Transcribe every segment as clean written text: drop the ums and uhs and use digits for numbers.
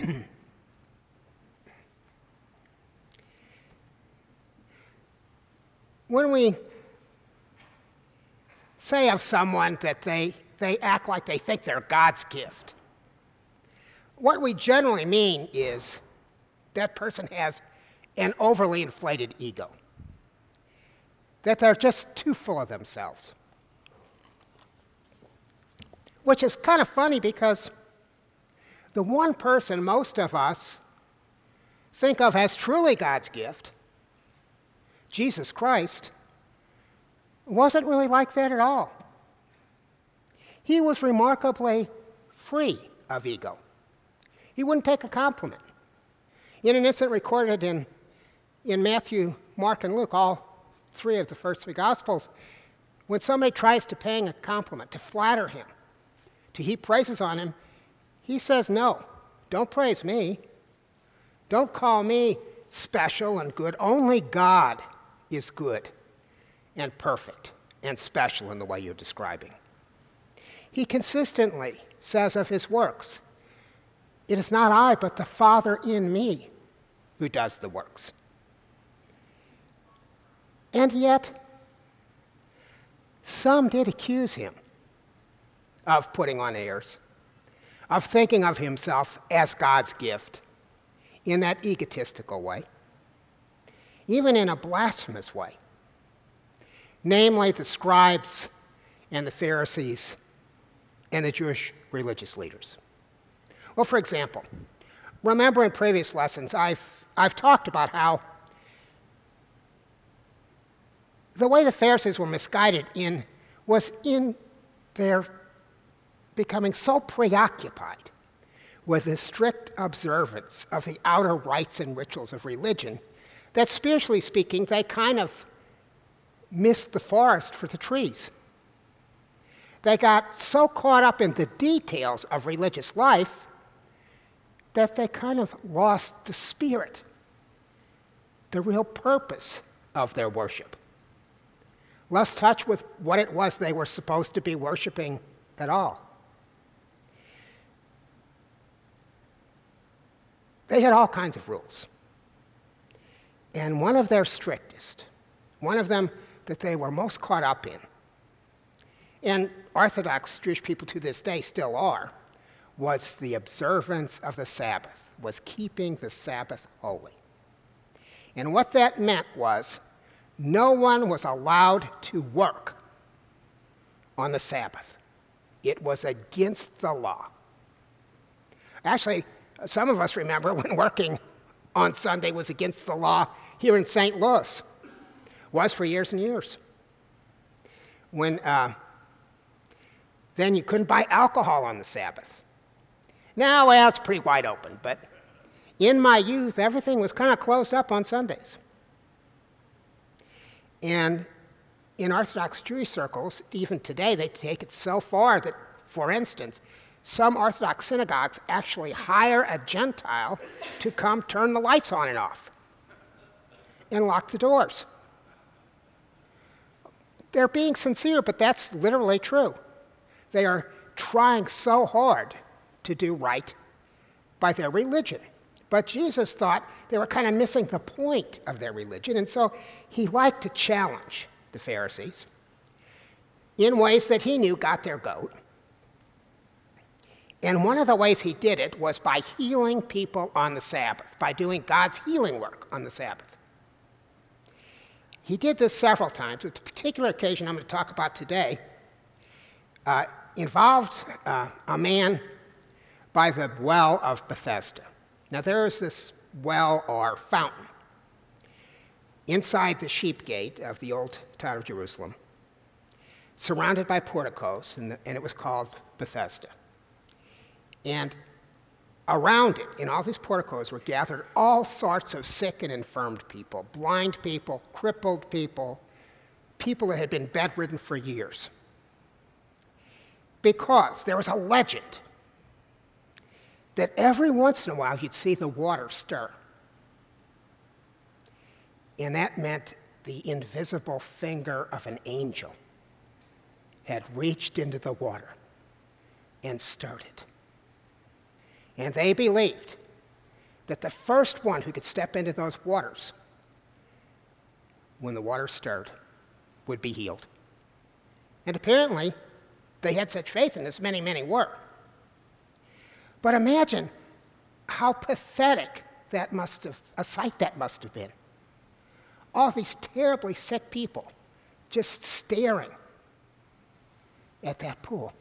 When we say of someone that they act like they think they're God's gift, what we generally mean is that person has an overly inflated ego, that they're just too full of themselves. Which is kind of funny because the one person most of us think of as truly God's gift, Jesus Christ, wasn't really like that at all. He was remarkably free of ego. He wouldn't take a compliment. In an incident recorded in Matthew, Mark, and Luke, all three of the first three Gospels, when somebody tries to pay him a compliment, to flatter him, to heap praises on him, he says, no, don't praise me. Don't call me special and good. Only God is good and perfect and special in the way you're describing. He consistently says of his works, it is not I, but the Father in me who does the works. And yet, some did accuse him of putting on airs, of thinking of himself as God's gift in that egotistical way, even in a blasphemous way, namely the scribes and the Pharisees and the Jewish religious leaders. Well, for example, remember in previous lessons I've talked about how the way the Pharisees were misguided was in their becoming so preoccupied with the strict observance of the outer rites and rituals of religion that, spiritually speaking, they kind of missed the forest for the trees. They got so caught up in the details of religious life that they kind of lost the spirit, the real purpose of their worship. Lost touch with what it was they were supposed to be worshiping at all. They had all kinds of rules. And one of their strictest, one of them that they were most caught up in, and Orthodox Jewish people to this day still are, was the observance of the Sabbath, was keeping the Sabbath holy. And what that meant was no one was allowed to work on the Sabbath. It was against the law. Actually, some of us remember when working on Sunday was against the law here in St. Louis. Was for years and years. When then you couldn't buy alcohol on the Sabbath. Now, well, it's pretty wide open, but in my youth, everything was kind of closed up on Sundays. And in Orthodox Jewish circles, even today, they take it so far that, for instance, some Orthodox synagogues actually hire a Gentile to come turn the lights on and off and lock the doors. They're being sincere, but that's literally true. They are trying so hard to do right by their religion. But Jesus thought they were kind of missing the point of their religion, and so he liked to challenge the Pharisees in ways that he knew got their goat. And one of the ways he did it was by healing people on the Sabbath, by doing God's healing work on the Sabbath. He did this several times. The particular occasion I'm going to talk about today involved a man by the well of Bethesda. Now, there is this well or fountain inside the sheep gate of the old town of Jerusalem, surrounded by porticos, and it was called Bethesda. And around it, in all these porticos, were gathered all sorts of sick and infirmed people, blind people, crippled people, people that had been bedridden for years. Because there was a legend that every once in a while you'd see the water stir. And that meant the invisible finger of an angel had reached into the water and stirred it. And they believed that the first one who could step into those waters, when the water stirred, would be healed. And apparently, they had such faith in this, many, many were. But imagine how pathetic a sight that must have been. All these terribly sick people just staring at that pool,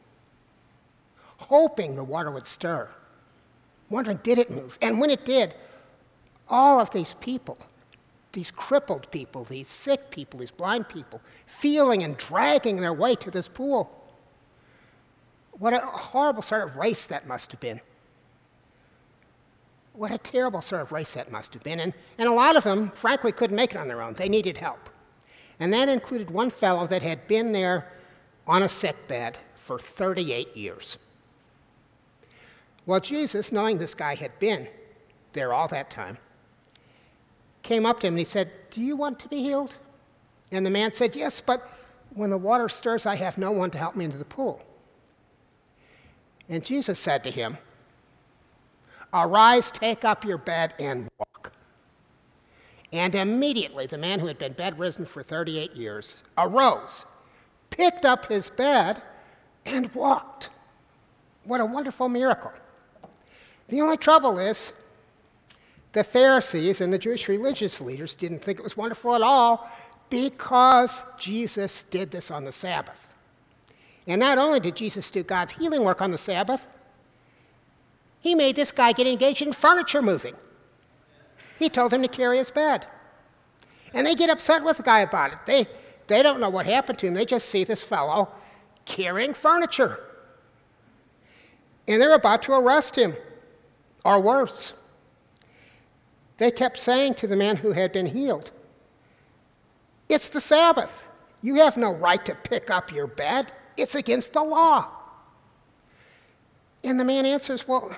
hoping the water would stir, wondering, did it move? And when it did, all of these people, these crippled people, these sick people, these blind people, feeling and dragging their way to this pool. What a horrible sort of race that must have been. What a terrible sort of race that must have been. And a lot of them, frankly, couldn't make it on their own. They needed help. And that included one fellow that had been there on a sickbed for 38 years. Well, Jesus, knowing this guy had been there all that time, came up to him and he said, "Do you want to be healed?" And the man said, "Yes, but when the water stirs, I have no one to help me into the pool." And Jesus said to him, "Arise, take up your bed, and walk." And immediately the man who had been bedridden for 38 years arose, picked up his bed, and walked. What a wonderful miracle. The only trouble is, the Pharisees and the Jewish religious leaders didn't think it was wonderful at all because Jesus did this on the Sabbath. And not only did Jesus do God's healing work on the Sabbath, he made this guy get engaged in furniture moving. He told him to carry his bed. And they get upset with the guy about it. They don't know what happened to him. They just see this fellow carrying furniture. And they're about to arrest him, or worse. They kept saying to the man who had been healed, "It's the Sabbath. You have no right to pick up your bed. It's against the law." And the man answers, "Well,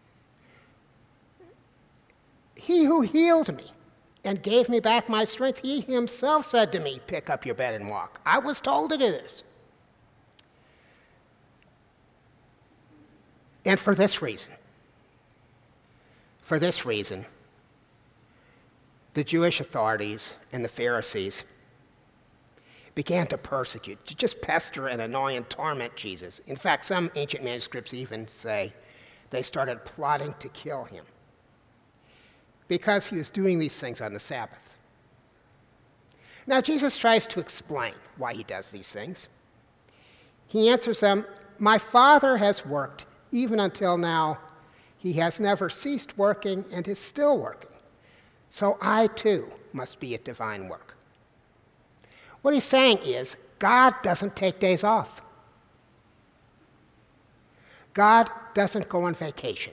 he who healed me and gave me back my strength, he himself said to me, 'Pick up your bed and walk.' I was told to do this." And for this reason, the Jewish authorities and the Pharisees began to persecute, to just pester and annoy and torment Jesus. In fact, some ancient manuscripts even say they started plotting to kill him because he was doing these things on the Sabbath. Now, Jesus tries to explain why he does these things. He answers them, "My Father has worked even until now. He has never ceased working and is still working. So I, too, must be at divine work." What he's saying is, God doesn't take days off. God doesn't go on vacation.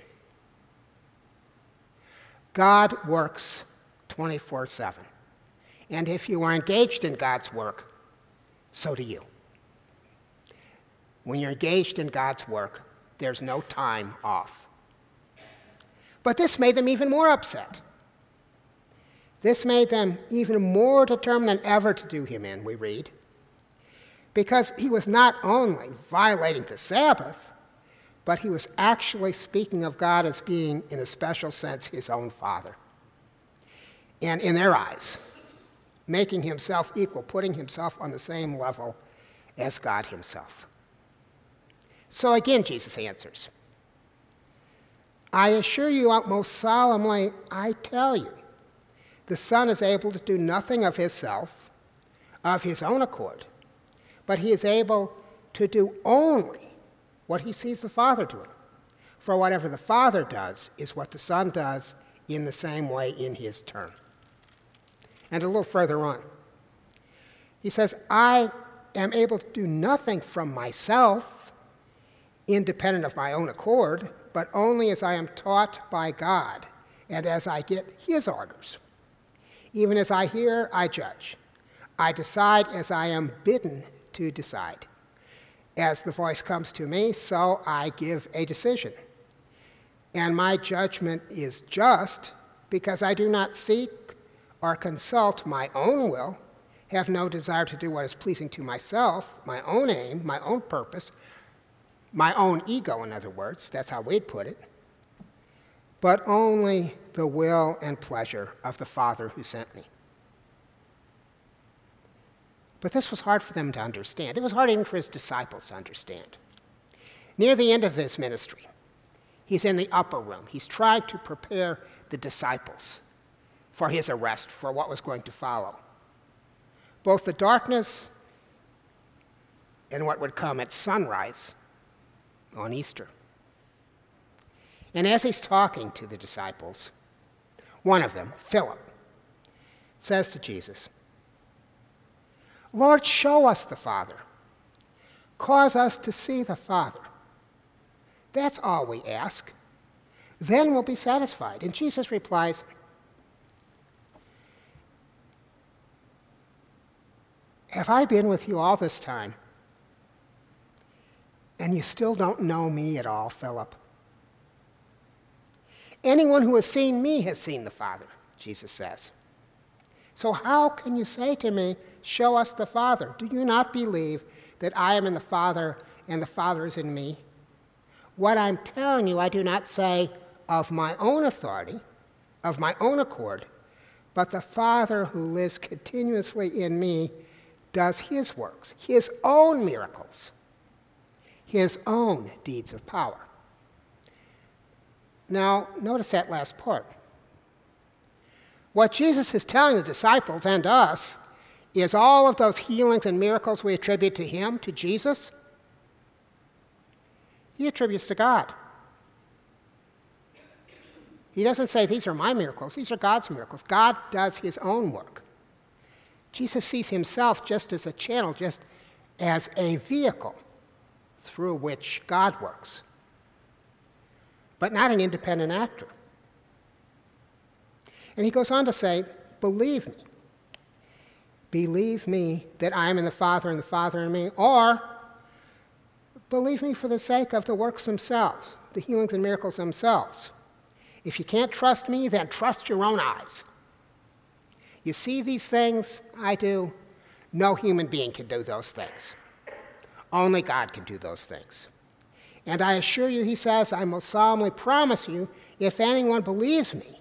God works 24/7. And if you are engaged in God's work, so do you. When you're engaged in God's work, there's no time off. But this made them even more upset. This made them even more determined than ever to do him in, we read, because he was not only violating the Sabbath, but he was actually speaking of God as being, in a special sense, his own Father. And in their eyes, making himself equal, putting himself on the same level as God himself. So again, Jesus answers, "I assure you most solemnly, I tell you, the Son is able to do nothing of himself, of his own accord, but he is able to do only what he sees the Father doing. For whatever the Father does is what the Son does in the same way in his turn." And a little further on, he says, "I am able to do nothing from myself, independent of my own accord, but only as I am taught by God and as I get his orders. Even as I hear, I judge. I decide as I am bidden to decide. As the voice comes to me, so I give a decision. And my judgment is just because I do not seek or consult my own will, have no desire to do what is pleasing to myself, my own aim, my own purpose, my own ego, in other words. That's how we'd put it. but only the will and pleasure of the Father who sent me. But this was hard for them to understand. It was hard even for his disciples to understand. Near the end of his ministry, he's in the upper room. He's trying to prepare the disciples for his arrest, for what was going to follow. Both the darkness and what would come at sunrise on Easter. And as he's talking to the disciples, one of them, Philip, says to Jesus, "Lord, show us the Father. Cause us to see the Father. That's all we ask. Then we'll be satisfied." And Jesus replies, "Have I been with you all this time, and you still don't know me at all, Philip? Anyone who has seen me has seen the Father," Jesus says. "So how can you say to me, 'Show us the Father'? Do you not believe that I am in the Father and the Father is in me? What I'm telling you, I do not say of my own authority, of my own accord, but the Father who lives continuously in me does his works, his own miracles, his own deeds of power." Now, notice that last part. What Jesus is telling the disciples and us is all of those healings and miracles we attribute to him, to Jesus, he attributes to God. He doesn't say, "These are my miracles," these are God's miracles. God does his own work. Jesus sees himself just as a channel, just as a vehicle through which God works, but not an independent actor. And he goes on to say, "Believe me. Believe me that I am in the Father and the Father in me, or believe me for the sake of the works themselves, the healings and miracles themselves. If you can't trust me, then trust your own eyes. You see these things I do? No human being can do those things. Only God can do those things. And I assure you," he says, "I most solemnly promise you, if anyone believes me,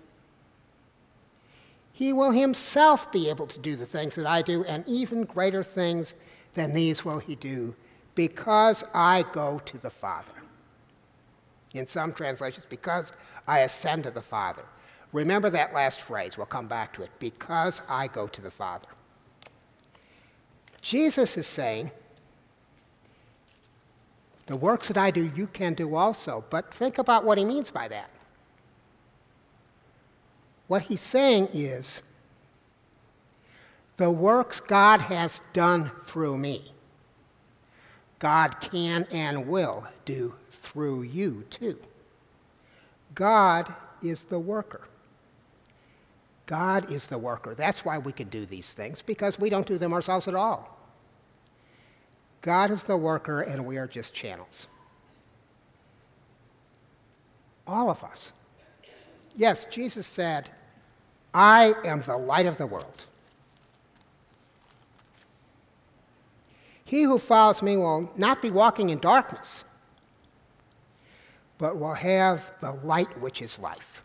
he will himself be able to do the things that I do, and even greater things than these will he do, because I go to the Father." In some translations, because I ascend to the Father. Remember that last phrase. We'll come back to it. Because I go to the Father. Jesus is saying, the works that I do, you can do also. But think about what he means by that. What he's saying is, the works God has done through me, God can and will do through you too. God is the worker. God is the worker. That's why we can do these things, because we don't do them ourselves at all. God is the worker, and we are just channels. All of us. Yes, Jesus said, "I am the light of the world. He who follows me will not be walking in darkness, but will have the light which is life."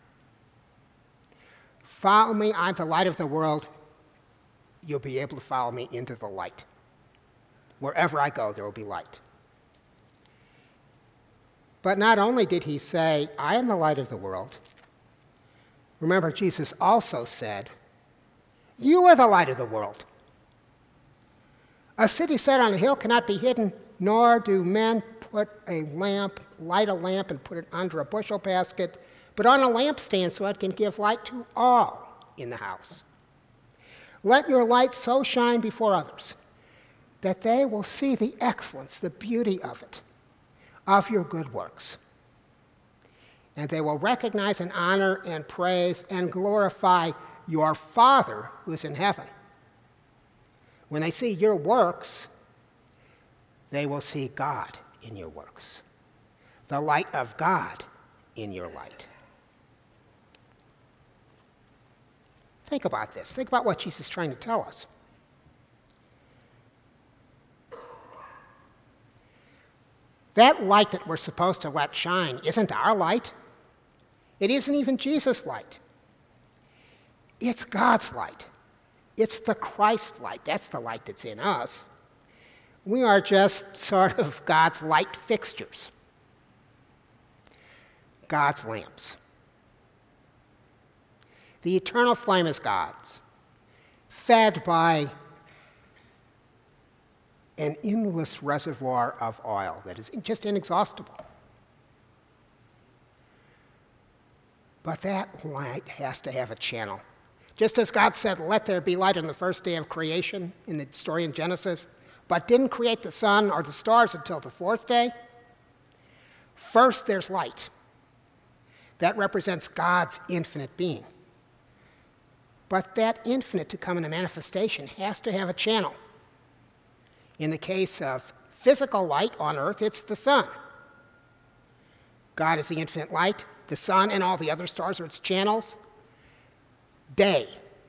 Follow me, I'm the light of the world. You'll be able to follow me into the light. Wherever I go, there will be light. But not only did he say, "I am the light of the world," remember, Jesus also said, "You are the light of the world. A city set on a hill cannot be hidden, nor do men light a lamp and put it under a bushel basket, but on a lampstand so it can give light to all in the house. Let your light so shine before others that they will see the excellence, the beauty of it, of your good works. And they will recognize and honor and praise and glorify your Father who is in heaven. When they see your works, they will see God in your works, the light of God in your light." Think about this. Think about what Jesus is trying to tell us. That light that we're supposed to let shine isn't our light. It isn't even Jesus' light. It's God's light. It's the Christ light. That's the light that's in us. We are just sort of God's light fixtures, God's lamps. The eternal flame is God's, fed by an endless reservoir of oil that is just inexhaustible. But that light has to have a channel. Just as God said, "Let there be light" on the first day of creation in the story in Genesis, but didn't create the sun or the stars until the fourth day. First, there's light. That represents God's infinite being. But that infinite to come into manifestation has to have a channel. In the case of physical light on earth, it's the sun. God is the infinite light. The sun and all the other stars are its channels. Day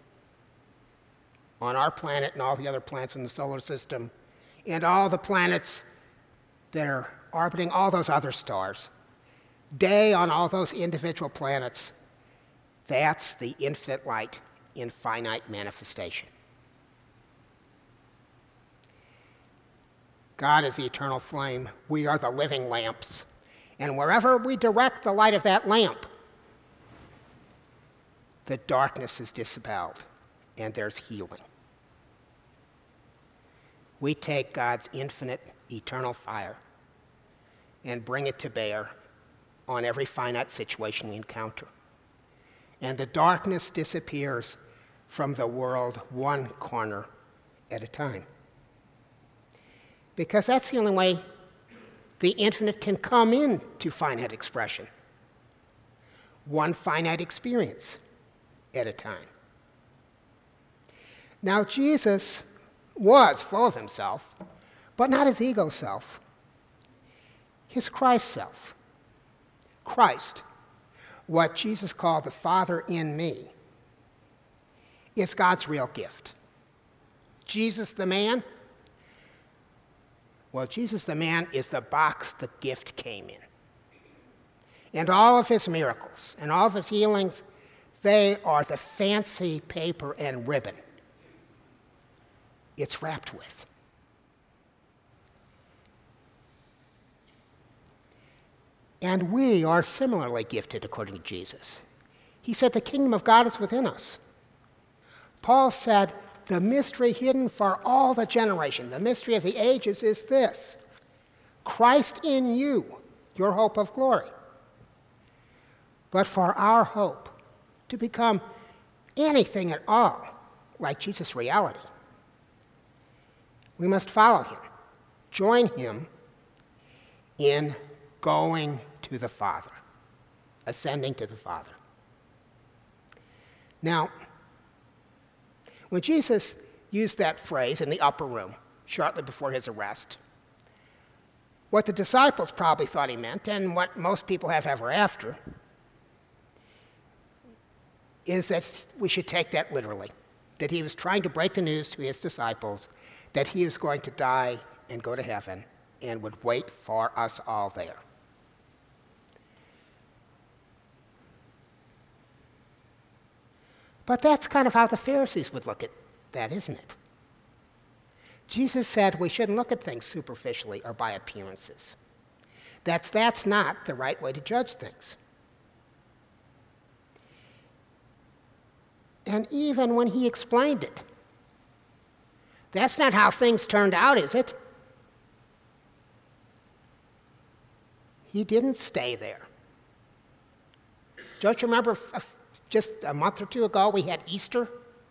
on our planet and all the other planets in the solar system, and all the planets that are orbiting all those other stars. Day on all those individual planets. That's the infinite light in finite manifestation. God is the eternal flame. We are the living lamps. And wherever we direct the light of that lamp, the darkness is dispelled and there's healing. We take God's infinite, eternal fire and bring it to bear on every finite situation we encounter. And the darkness disappears from the world one corner at a time. Because that's the only way the infinite can come into finite expression. One finite experience at a time. Now, Jesus was full of himself, but not his ego self, his Christ self. Christ, what Jesus called the Father in me, is God's real gift. Jesus the man, well, Jesus the man is the box the gift came in. And all of his miracles and all of his healings, they are the fancy paper and ribbon it's wrapped with. And we are similarly gifted according to Jesus. He said the kingdom of God is within us. Paul said the mystery hidden for all the generation, the mystery of the ages is this: Christ in you, your hope of glory. But for our hope to become anything at all like Jesus' reality, we must follow him, join him in going to the Father, ascending to the Father. Now, when Jesus used that phrase in the upper room shortly before his arrest, what the disciples probably thought he meant, and what most people have ever after, is that we should take that literally, that he was trying to break the news to his disciples that he was going to die and go to heaven and would wait for us all there. But that's kind of how the Pharisees would look at that, isn't it? Jesus said we shouldn't look at things superficially or by appearances. That's not the right way to judge things. And even when he explained it, that's not how things turned out, is it? He didn't stay there. Don't you remember just a month or two ago we had Easter?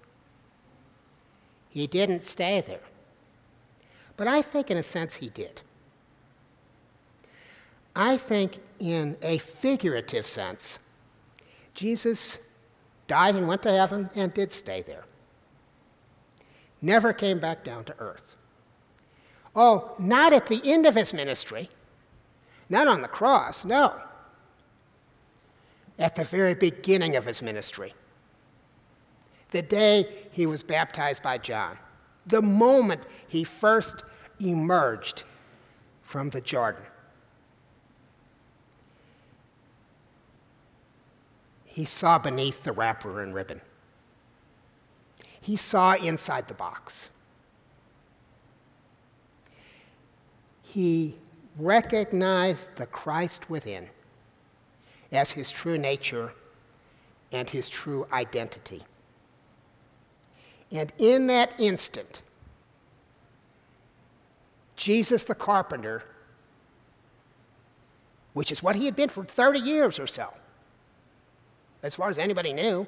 He didn't stay there. But I think in a sense he did. I think in a figurative sense, Jesus died and went to heaven and did stay there. Never came back down to earth. Oh, not at the end of his ministry, not on the cross, no. At the very beginning of his ministry, the day he was baptized by John, the moment he first emerged from the Jordan. he saw beneath the wrapper and ribbon. He saw inside the box. He recognized the Christ within as his true nature and his true identity. And in that instant, Jesus the carpenter, which is what he had been for 30 years or so, as far as anybody knew,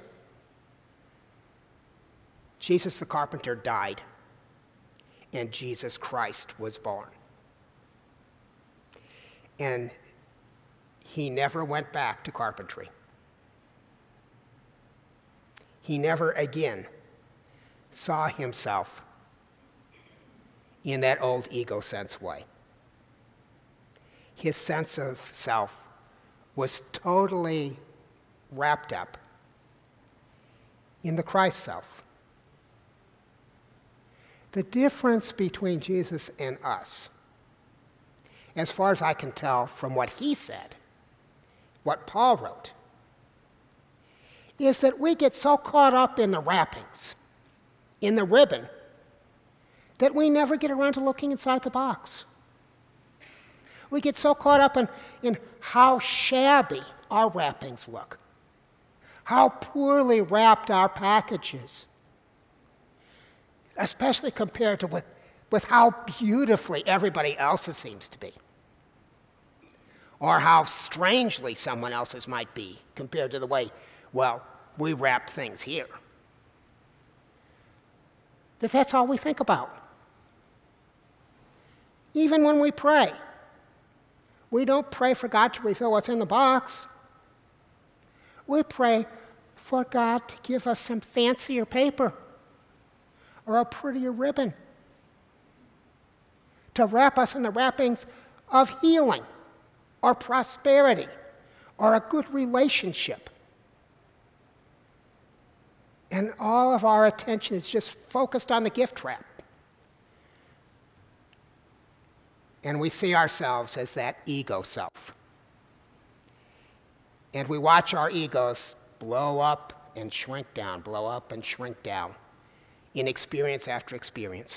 Jesus the carpenter died, and Jesus Christ was born. And he never went back to carpentry. He never again saw himself in that old ego sense way. His sense of self was totally wrapped up in the Christ self. The difference between Jesus and us, as far as I can tell from what he said, what Paul wrote, is that we get so caught up in the wrappings, in the ribbon, that we never get around to looking inside the box. We get so caught up in how shabby our wrappings look, how poorly wrapped our packages, especially compared to with how beautifully everybody else's seems to be, or how strangely someone else's might be compared to the way, well, we wrap things here. That's all we think about. Even when we pray, we don't pray for God to reveal what's in the box. We pray for God to give us some fancier paper or a prettier ribbon to wrap us in the wrappings of healing or prosperity or a good relationship. And all of our attention is just focused on the gift wrap. And we see ourselves as that ego self. And we watch our egos blow up and shrink down, blow up and shrink down in experience after experience.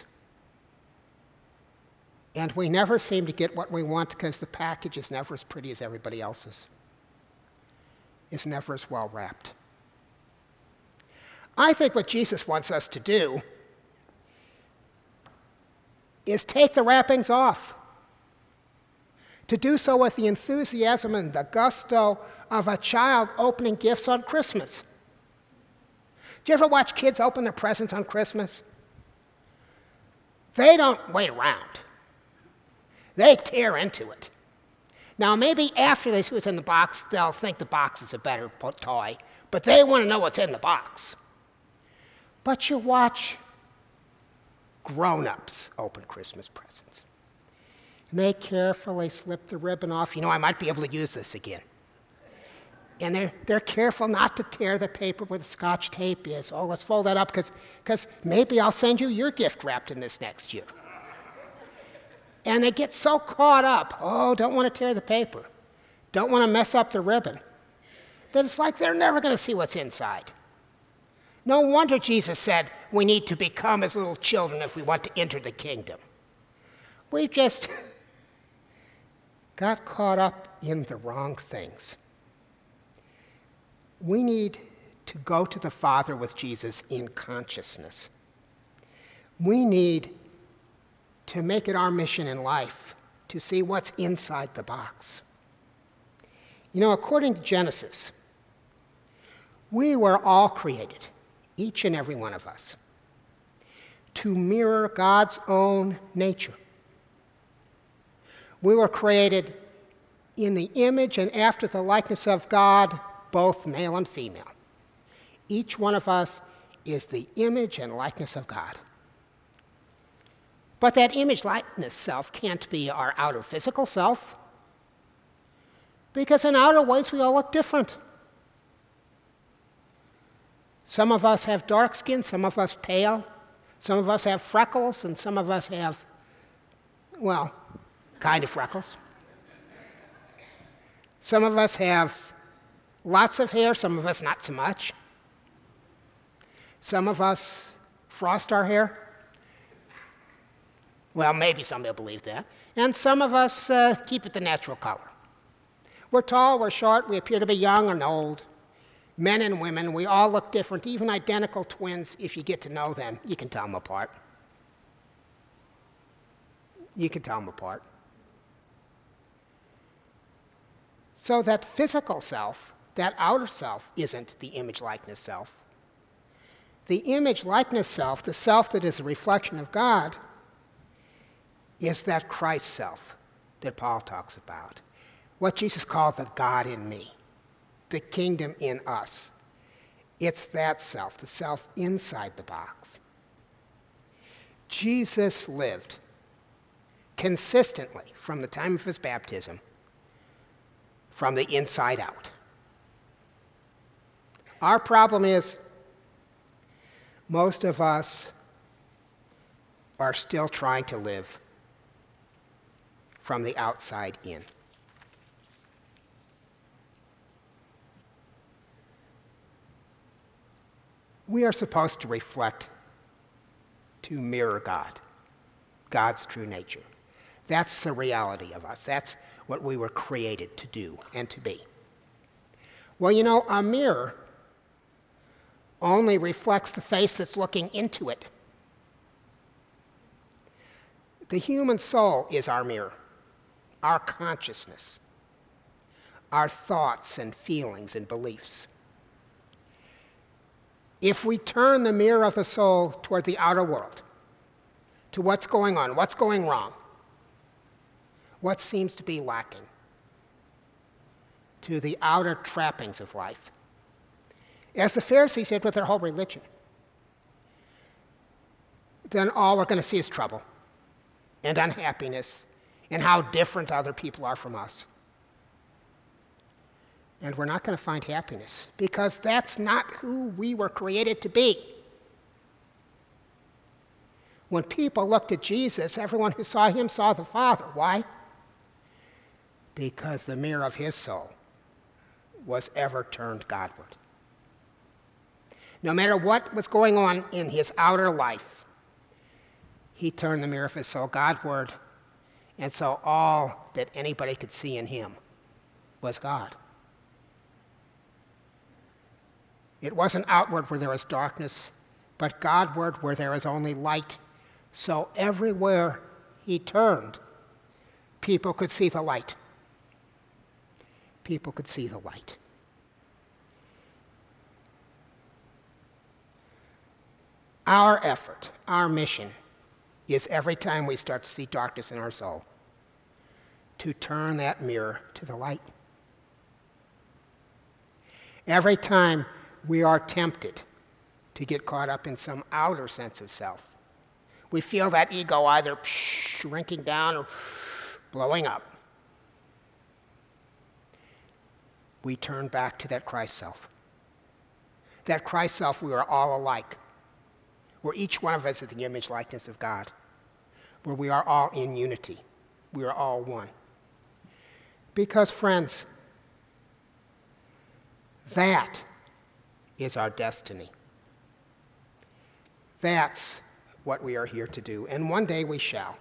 And we never seem to get what we want because the package is never as pretty as everybody else's. It's never as well wrapped. I think what Jesus wants us to do is take the wrappings off. To do so with the enthusiasm and the gusto of a child opening gifts on Christmas. Do you ever watch kids open their presents on Christmas? They don't wait around. They tear into it. Now, maybe after they see what's in the box, they'll think the box is a better toy, but they want to know what's in the box. But you watch grown-ups open Christmas presents. And they carefully slip the ribbon off. You know, I might be able to use this again. And they're careful not to tear the paper where the Scotch tape is. Oh, let's fold that up because maybe I'll send you your gift wrapped in this next year. And they get so caught up, don't want to tear the paper, don't want to mess up the ribbon, that it's like they're never going to see what's inside. No wonder Jesus said we need to become as little children if we want to enter the kingdom. We just got caught up in the wrong things. We need to go to the Father with Jesus in consciousness. We need to make it our mission in life to see what's inside the box. You know, according to Genesis, we were all created, each and every one of us, to mirror God's own nature. We were created in the image and after the likeness of God, both male and female. Each one of us is the image and likeness of God. But that image likeness self can't be our outer physical self, because in outer ways we all look different. Some of us have dark skin, some of us pale, some of us have freckles, and some of us have, well, kind of freckles. Some of us have Lots of hair, some of us not so much. Some of us frost our hair. Well, maybe somebody will believe that. And some of us keep it the natural color. We're tall, we're short, we appear to be young and old. Men and women, we all look different. Even identical twins, if you get to know them, you can tell them apart. You can tell them apart. So that physical self, that outer self, isn't the image-likeness self. The image-likeness self, the self that is a reflection of God, is that Christ self that Paul talks about. What Jesus called the God in me, the kingdom in us. It's that self, the self inside the box. Jesus lived consistently from the time of his baptism, from the inside out. Our problem is most of us are still trying to live from the outside in. We are supposed to reflect, to mirror God, God's true nature. That's the reality of us. That's what we were created to do and to be. Well, you know, a mirror only reflects the face that's looking into it. The human soul is our mirror, our consciousness, our thoughts and feelings and beliefs. If we turn the mirror of the soul toward the outer world, to what's going on, what's going wrong, what seems to be lacking, to the outer trappings of life, as the Pharisees did with their whole religion, then all we're going to see is trouble and unhappiness and how different other people are from us. And we're not going to find happiness because that's not who we were created to be. When people looked at Jesus, everyone who saw him saw the Father. Why? Because the mirror of his soul was ever turned Godward. No matter what was going on in his outer life, he turned the mirror of his soul Godward, and so all that anybody could see in him was God. It wasn't outward where there was darkness, but Godward where there was only light. So everywhere he turned, people could see the light. People could see the light. Our effort, our mission, is every time we start to see darkness in our soul, to turn that mirror to the light. Every time we are tempted to get caught up in some outer sense of self, we feel that ego either shrinking down or blowing up. We turn back to that Christ self. That Christ self, we are all alike. Where each one of us is the image likeness of God. Where we are all in unity. We are all one. Because, friends, that is our destiny. That's what we are here to do, and one day we shall.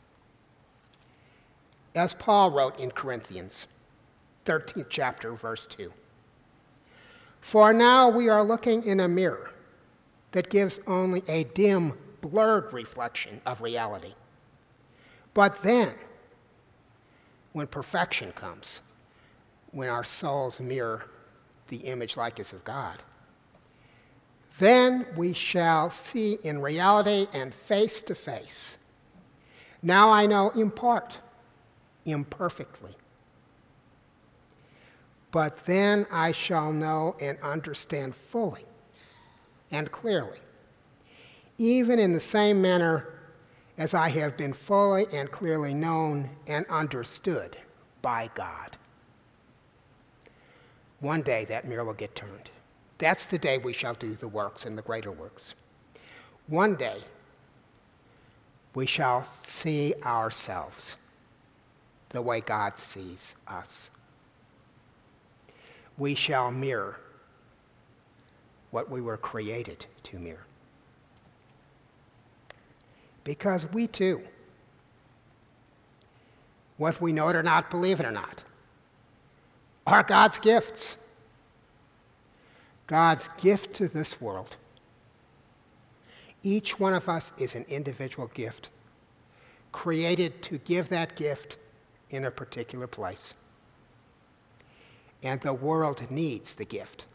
As Paul wrote in Corinthians, 13th chapter, verse 2, "For now we are looking in a mirror that gives only a dim, blurred reflection of reality. But then, when perfection comes, when our souls mirror the image likeness of God, then we shall see in reality and face to face. Now I know in part, imperfectly. But then I shall know and understand fully and clearly, even in the same manner as I have been fully and clearly known and understood by God." One day that mirror will get turned. That's the day we shall do the works and the greater works. One day we shall see ourselves the way God sees us. we shall mirror what we were created to mirror. Because we too, whether we know it or not, believe it or not, are God's gifts. God's gift to this world. Each one of us is an individual gift, created to give that gift in a particular place. And the world needs the gift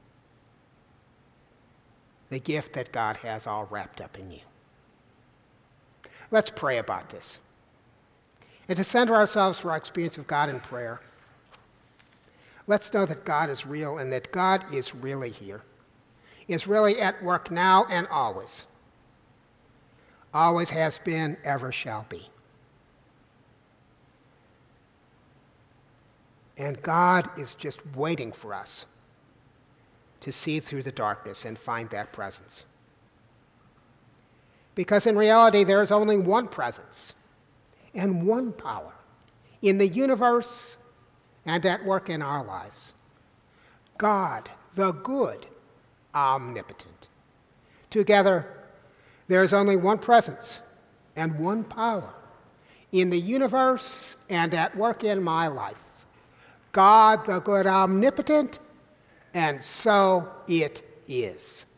that God has all wrapped up in you. Let's pray about this. And to center ourselves for our experience of God in prayer, let's know that God is real and that God is really here, is really at work now and always. Always has been, ever shall be. And God is just waiting for us to see through the darkness and find that presence. Because in reality, there is only one presence and one power in the universe and at work in our lives. God, the good, omnipotent. Together, there is only one presence and one power in the universe and at work in my life. God, the good, omnipotent, and so it is.